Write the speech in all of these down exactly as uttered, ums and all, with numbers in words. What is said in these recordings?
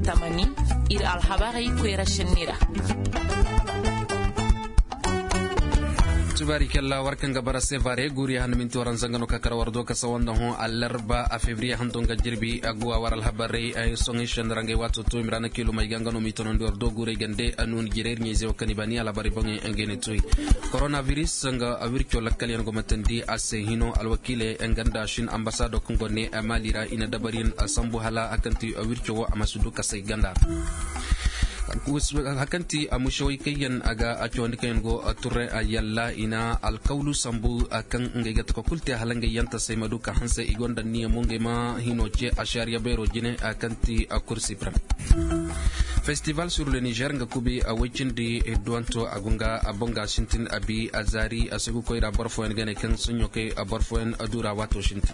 tamani ir alhabari kwera shenira. tubarikalla warkan gabara sevare guri han min toran zangano kakara wardo ka sawanda ho alarba a fevrier han tonga jirbi agwa waral habare ay songi shandrange wato to mirana kilo may gangano mitono ndor do gure gande anun jirer nyi zew kanibani ala bari bangi angene toy coronavirus sanga awircho lakkal yan gomatandi ase hino alwakile enganda shin ambassador kongone amalira ina dabarin asambu hala akanti awircho amasudu kasay ganda hakanti amushoy kayan aga acho ndikayen go turre ayalla ina alqawlu sambu akan ngega to kulte halanga yanta say maduka hanse igonda ni monge ma hinoche asharia bero jine akanti akursi pra Festival sur le Niger nga kubi a wechindi duanto agunga abonga shintin abi azari asegu koira borfoen gane kan sunyoke aborfoen adura wato shintin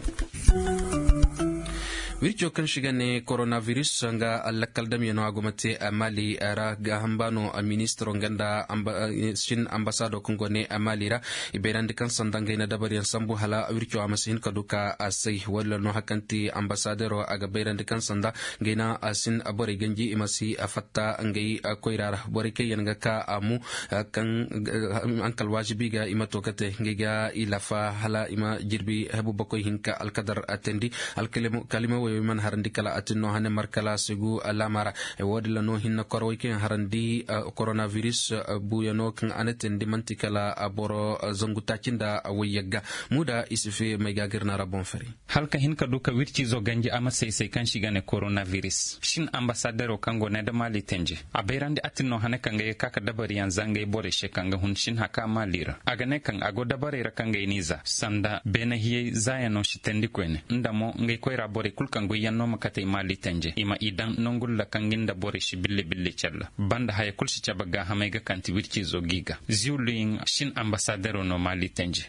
wircho kan shigane coronavirus nga allakal dam yano agumate amali ara gahambano a ministro nganda amba, shin ambassador kongone amalira iberandi kan sandanga ina dabari sambu hala wircho amasin kaduka asay wala no hakanti ambassador aga berandi kan sanda ngina asin abori ganji imasi afatta ngai koirara borike yanga ka amu kan ankal wajibi ga imatokate ngiga ilafa hala ima jirbi habu bakoy hinka alqadar atendi alkalimo kalimo man harandi kala atinno hane markala segu alamara e wodila no hinna korwe ke harandi coronavirus buyano kan anetendi mantikala aboro zangutacinda awayaga muda isife megagirna rabon feri halka hinka duka wirci zo ganji ama sai sai kan shiga ne coronavirus shin ambassador kango ne da mali tenje aberandi atinno hane kan ga kaka dabari yan zangai bore she kan ga hun shin haka malira aga ne kan ago dabare ra kan ga niza sanda bena hiye zayano shitendi kwene ndamo ngai koira bore kulkan go yanno makate mali tenje ima idan nongul la kanginda bore shi bille bille challa banda hay kulshi chabaga hamega kanti wirci zo giga ziuling shin ambassador no mali tenje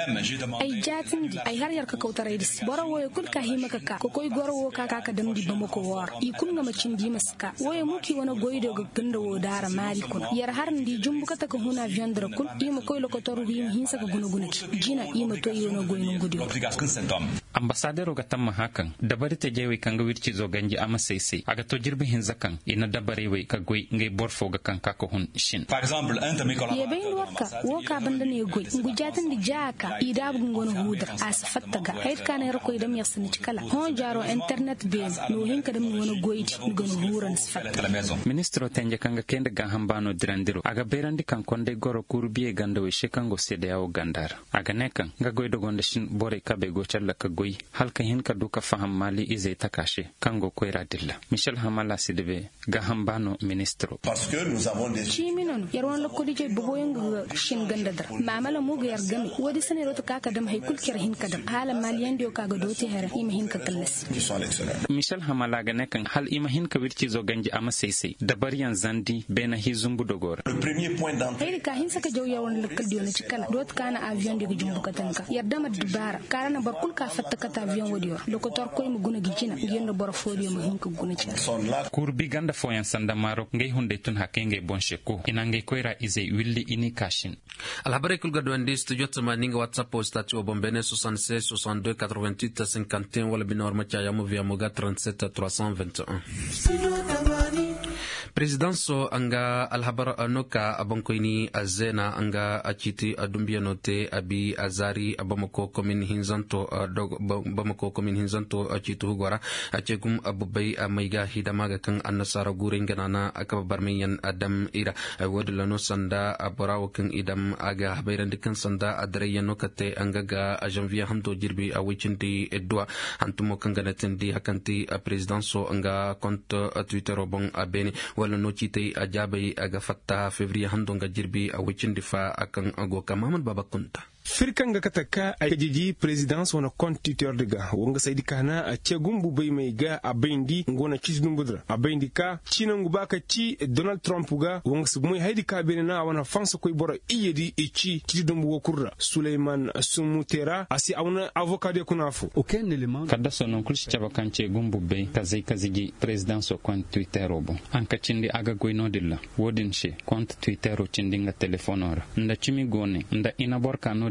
ay jatin ay har yar ka kautarais bora woy kul ka himaka ka ko koy goro wo ka ka dam di bamako war i kun ga macin di maska woy muki wana goydo ga ganda wo dara mali kun yar har ndi jumbuka ta ko huna viandra kul i ma koy lokotor wi hinsa ka guna guna jina i ma to yono goyno gudi ambassador ga tamma hakan dabari te jewi kanga wirci zo ganji ama sese aga to jirbi hinza kan ina dabari we ka goy ngay borfo ga kan ka ko hun shin par exemple un de mes ye bayin wakka wo ka banda ne goy ngujatin di jaka ida bu ngono hudar as fattaga hayt kan er koy dam yassani cikala hon jaro internet be no hinka dam ngono goyti ngono huran fatta ministro tenje kanga kende ga hambano dirandiro aga berandi kan konde goro kurbiye ganda we shekango sedeawo gandar aga nekan ga goy dogonde shin bore kabe go challa ka goy halka hinka duka faham mali ize takashe kango koira dilla michel hamala sidebe ga hambano ministro parce que nous avons des chiminon yarwan lokko dije boboyang shin gandadar mamala muga yar gami wodi sanero to kaka dam hay kulkir hin kadam hala maliyan dio kaga doti hera ima hin ka kallas michel hamala ga nekan hal ima hin ka wirci zo ganji ama sese dabariyan zandi bena hizumbu dogora le premier point d'entrée hay ka hin saka jaw yawan lakkal dio na cikala dot kana avion dio jumbu katanka yarda mad dubara karana barkul ka fatta kata avion wodi lokotor koy mu guna gijina yendo bor fodio mu hin ka guna ci kurbi ganda foyan sanda marok ngay hunde tun hakenge bonsheko inange koira ize willi ini kashin alhabare kul gado andi studio tama ninga whatsapp o statut o bombene soixante-seize soixante-deux quatre-vingt-huit cinquante et un wala binor macha yamu via moga trente-sept trois cent vingt et un Presidenso anga alhabar anoka abankoini azena anga achiti adumbia note abi azari abamako komin hinzanto bamako komin hinzanto achitu hugwara achegum abubai amaiga hidamaga kan annasara gurenganana akabarmeyan adam ira wadlano sanda abarawo kan idam aga bayrandikan sanda adreyano kate angaga janvier hamto jirbi awicindi edwa hantumo kan ganatendi hakanti presidenso anga compte twitter obon abeni wala no chitay ajabai aga fatta fevrier handonga jirbi a wicindi fa akan agoka Mahamad Baba Kunta firkanga kataka ay jiji presidence wana constituteur de ga wonga saydi kana a cegumbu bay may ga a bayndi ngona cisdum budra a bayndi ka cinangu baka ci Donald Trump ga wonga sugmoy haydi ka benena wana fansa koy boro iyedi e ci cisdum wokurra Suleiman Sumutera asi awna avocat de kunafu aucun élément kada sonon kulci cabakan cegumbu bay kazay kazigi presidence compte Twitter obo anka cindi aga goyno dilla wodin she compte Twitter o cindinga telefonora nda cimi gone nda ina borka no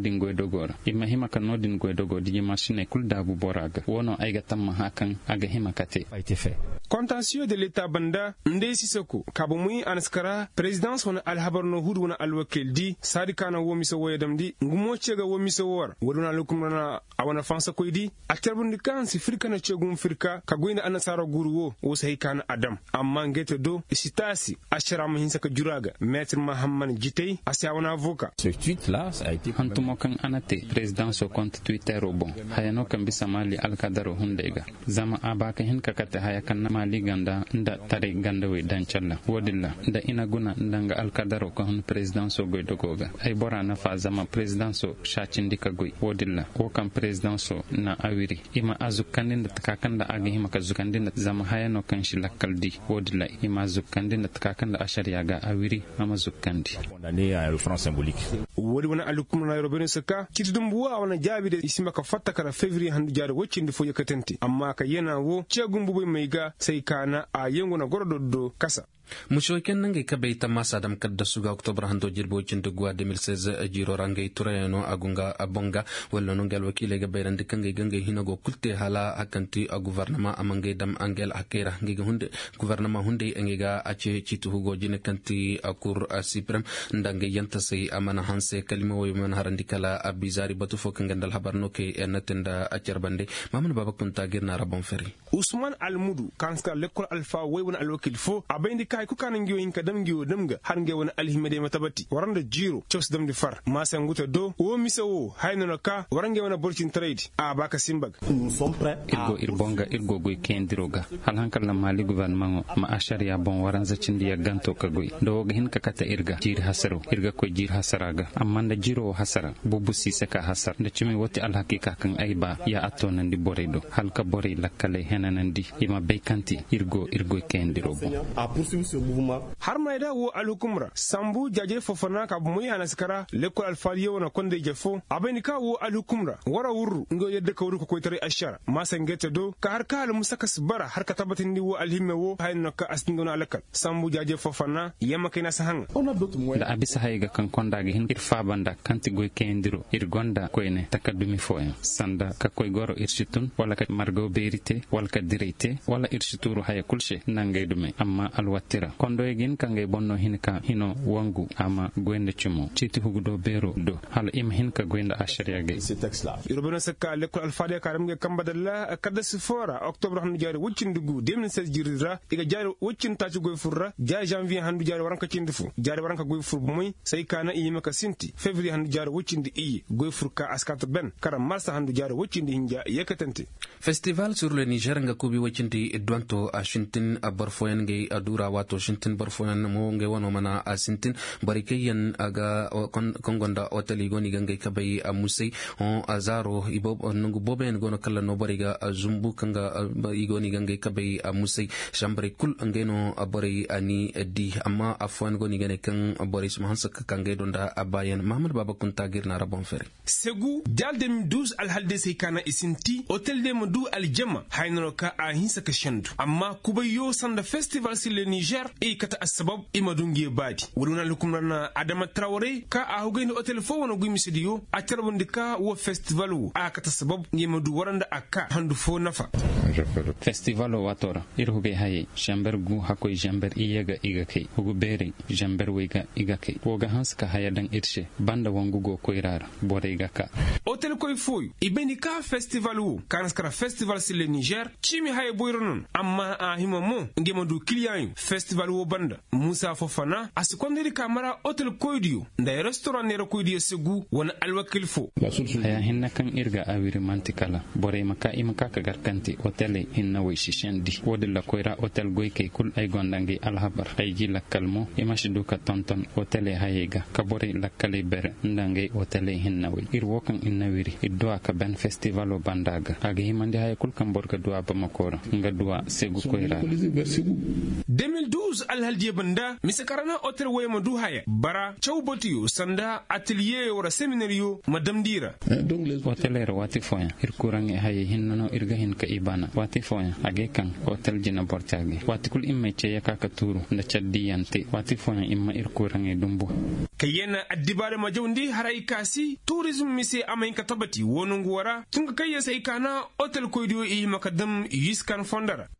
nodin goydogora ima hima ka nodin goydogo di machine kul dabu boraga wono aiga tamma hakan aga hima kate contentieux de l'état banda ndey sisoko kabo muy anaskara présidence wona alhabarno hudu wona alwakil di sadi kana wo miso woyedam di ngumo cega wo miso wor woduna lukum na awana fansa koydi akterbundi kan si firka na cegum firka ka goyna anasara guru wo wo sai kana adam amma ngete do sitasi ashara mu hinsa ka juraga maître Mahamman Jitey asiawana avocat ce tweet là ça a été hantumo kan anate présidence au compte Twitter bon hayano kan bisamali alkadaro hundega zama abaka hin kakata haya kan mali ganda nda tare ganda we dancalla wodilla nda ina guna ndanga alkadaro ko hon présidence o goydogoga ay bora na fa zama présidence o shachindika goy wodilla ko kan présidence na awiri ima azukandinda takakanda agi hima ka zukandinda zama hayano kan shilakaldi wodilla ima zukandinda takakanda ashariya ga awiri ama zukandi condamné à le franc symbolique wodi wana alukum na robin saka kitudum buwa wana jabi de isima ka fatta kara février handu jare woccindi fo yakatenti amma ka yena wo cegum bubu meiga sai kana a yenguna gorododdo kasa mushoken nange kabe tamma sadam kadda suga october hando jirbo cinto gwa deux mille seize jiro range turayano agunga abonga wala no gal wakile ga bayrande kange gange hinago kulte hala hakanti a gouvernement amange dam angel akera ngi hunde gouvernement hunde ngega ace citu hugo jine kanti akur asiprem ndange yanta sai amana hanse kalima wo man harandi kala abizari batu fok ngandal habarno ke enatenda acerbande mamun baba kunta girna rabon feri Ousmane Almudu kanska lekol alfa waywon alwakil fo abayndi kay ku kanan giyo hinka dam giyo damga har nge wona alhimede matabati waranda jiro chos dam di far ma sanguta do wo misawo hayno ka warange wona borcin trade a baka simbag irgo irbonga irgo goy kendiroga hal hankal na mali gouvernement ma ashariya bon waranza cindiya ganto ka goy do ga hinka kata irga jir hasaro irga ko jir hasaraga amma da jiro hasara bubu sise ka hasar da cimi wati al hakika kan ayba ya attonan di boredo halka bore lakkale henanandi ima baykanti irgo irgo kendirogo har mai da wo alhukumra sambu jaje fofana ka bu muy anaskara lekol alfaliyo wana konde jefo abeni ka wo alhukumra wara wurru ngo yedde ka wuru ko koytare ashara ma sangete do ka har ka al musakas bara har ka tabatin di wo alhimme wo hayno ka astingona alakal sambu jaje fofana yema kina sahanga da abisa hayga kan konda gi hin irfa banda kanti goy kendiro irgonda koyne takaddumi foyen sanda ka koy goro irshitun wala ka margo berite wala ka direte wala irshituru haya kulshe nangay dume amma alwatira kondo egin kangay bonno hinka hino wangu ama gwende chumo chiti hugudo bero do hal im hinka gwende ashariage ce texte là irobena sakka lekol alfade karam ge kambadalla kada sifora octobre handu jari wuccin dugu deux mille seize jirira iga jari wuccin taci goy furra ja janvier handu jari waranka cindifu jari waranka goy fur moy sai kana iyima ka sinti février handu jari wuccin di iyi goy fur ka askat ben karam mars handu jari wuccin di hinja yakatante festival sur le Niger nga kubi wuccin di edwanto a shintin a barfoyen ge adura wato shintin barfoyan mo nge wono mana asintin barikeyan aga kongonda hoteli goni gange kabay amusay on azaro ibob nungu boben gono kala no bariga zumbu kanga igoni gange kabay amusay shambare kul ngeno abari ani di amma afwan goni gane kan boris mahansa kange donda abayan Muhammad Baba Kunta girna rabon fere segu dal deux mille douze al halde say kana isinti hotel de mdu al jama hayno ka a hinsa ka shandu amma kubayo sanda festival sur le Niger e kata asbab imadungi badi wuruna lukumna Adama Traoré ka a hugayno hotel fo wono gumi sidiyo a tarbundi ka wo festival wu a kata sabab yemadu waranda akka handu fo nafa festival watora ir hugay haye jambergu hakoy jamber iyega iga kay hugu bere jamber wega iga kay woga hanska haya dan irshe banda wangu go koyrara bore iga ka hotel koy foy ibeni ka festival wu kanaskara festival sur le Niger chimi haye boyronon amma a himamo ngemadu client festival wo banda Musa Fofana asikondiri kamara hotel koydiyo nda restaurant nero koydiyo segu wona alwakil fo haya hinna kan irga awiri mantikala bore maka imaka ka garkanti hotel hinna way shishendi wodilla koyra hotel goyke kul ay gondangi alhabar ay jila kalmo imashi duka tonton hotel hayega ka bore lakkale ber ndangi hotel hinna way ir wokan inna wiri idwa ka ben festival o bandaga aga himande hay kul kam borga duwa bamakora ngadwa segu koyra deux mille douze al haldiye banda misakarana hotel wayma du haya bara chawbotiyo sanda atelier wara seminario madam dira hotelero wati foya ir kurangi haye hinno irga hin ka ibana jina wati foya age kan hotel jina portage wati kul imme ce ya kaka turu da chaddi yante wati foya imma irko range dumbo kayena addibare majawndi harai kasi tourism mise amain ka tabati wonungu wara tunga kayya sai kana hotel koydo e makadam yiskan fondara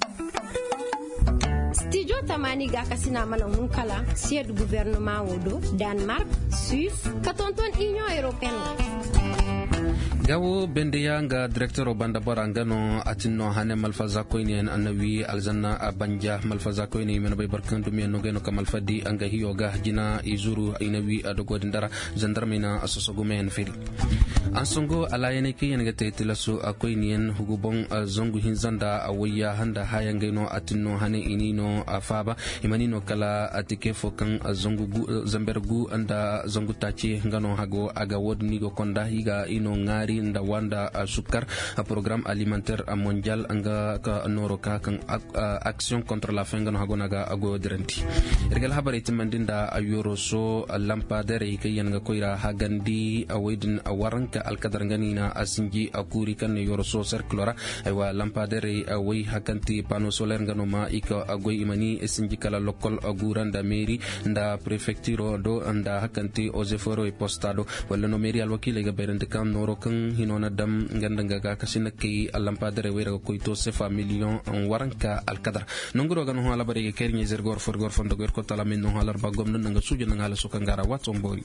studio tamani ga kasina mala hunkala sied gouvernement wodo Denmark Suisse katonton Union Européenne gawo bendeya nga directeur banda borangano atinno hane malfaza koyni en anawi alzanna abanja malfaza koyni men bay barkandu men no geno kamal fadi anga hiyoga jina izuru inawi adogo dindara gendarmina asosogo men feri ansongo alayene ke yen gate tilasu akoyni en hugubon zongu hinzanda awaya handa hayangeno atinno hane inino afaba imanino kala atike fokan zongu zambergu anda zongu tachi ngano hago aga wodni go konda higa ino ngari nda wanda uh, sukar uh, programme alimentaire uh, mondial anga ka noro ka kan uh, action contre la faim ngano hagonaga ago direnti regal habari timandinda ayoro so uh, lampadere ke yanga koira hagandi awedin uh, waranka alkadar nganina asinji akuri kan yoro so circulara aywa lampadere awai uh, hakanti pano solaire ngano ma ika agoy imani esinji kala lokol aguranda mairie nda prefecture do anda hakanti ozeforo e postado wala no mairie alwakile ga berende kan noro kan hinona dam ngandanga ga kasina kay alampadere wera ko ito sefa million en waranka alkadar nongro ga no hala bare ke kerni zergor for gor fondo gor ko tala min no hala ba gomno nga sujo nga hala suka ngara watson boy